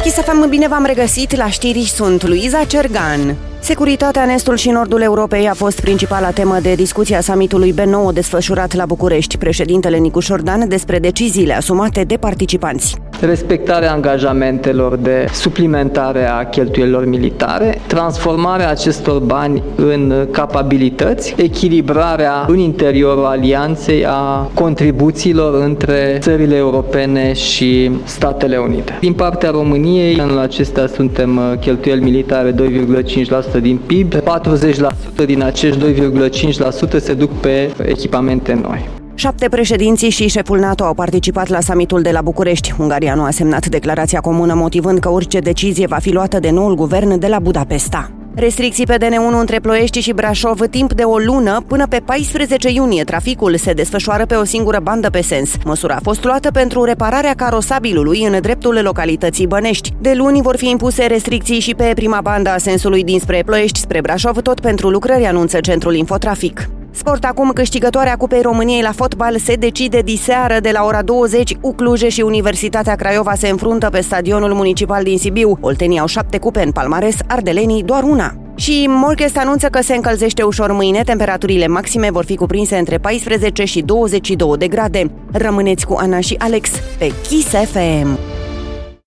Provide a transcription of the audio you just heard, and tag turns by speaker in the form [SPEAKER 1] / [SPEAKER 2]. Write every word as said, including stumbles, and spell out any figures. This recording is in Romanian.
[SPEAKER 1] Kiss F M, bine v-am regăsit la știri, sunt Luiza Cergan. Securitatea în estul și nordul Europei a fost principala temă de discuție a summitului B nouă desfășurat la București. Președintele Nicu Șordan despre deciziile asumate de participanți.
[SPEAKER 2] Respectarea angajamentelor de suplimentare a cheltuielilor militare, transformarea acestor bani în capabilități, echilibrarea în interiorul alianței a contribuțiilor între țările europene și Statele Unite. Din partea României, anul acesta suntem cheltuieli militare doi virgulă cinci la sută din P I B, patruzeci la sută din acești doi virgulă cinci la sută se duc pe echipamente noi.
[SPEAKER 1] Șapte președinții și șeful NATO au participat la summitul de la București. Ungaria nu a semnat declarația comună, motivând că orice decizie va fi luată de noul guvern de la Budapesta. Restricții pe D N unu între Ploiești și Brașov timp de o lună până pe paisprezece iunie. Traficul se desfășoară pe o singură bandă pe sens. Măsura a fost luată pentru repararea carosabilului în dreptul localității Bănești. De luni vor fi impuse restricții și pe prima bandă a sensului dinspre Ploiești spre Brașov, tot pentru lucrări, anunță Centrul Infotrafic. Sport acum, câștigătoarea Cupei României la fotbal se decide diseară de la ora douăzeci. U Cluj și Universitatea Craiova se înfruntă pe stadionul municipal din Sibiu. Oltenii au șapte cupe în palmares, ardelenii doar una. Și Morchest anunță că se încălzește ușor mâine, temperaturile maxime vor fi cuprinse între paisprezece și douăzeci și două de grade. Rămâneți cu Ana și Alex pe Kiss F M.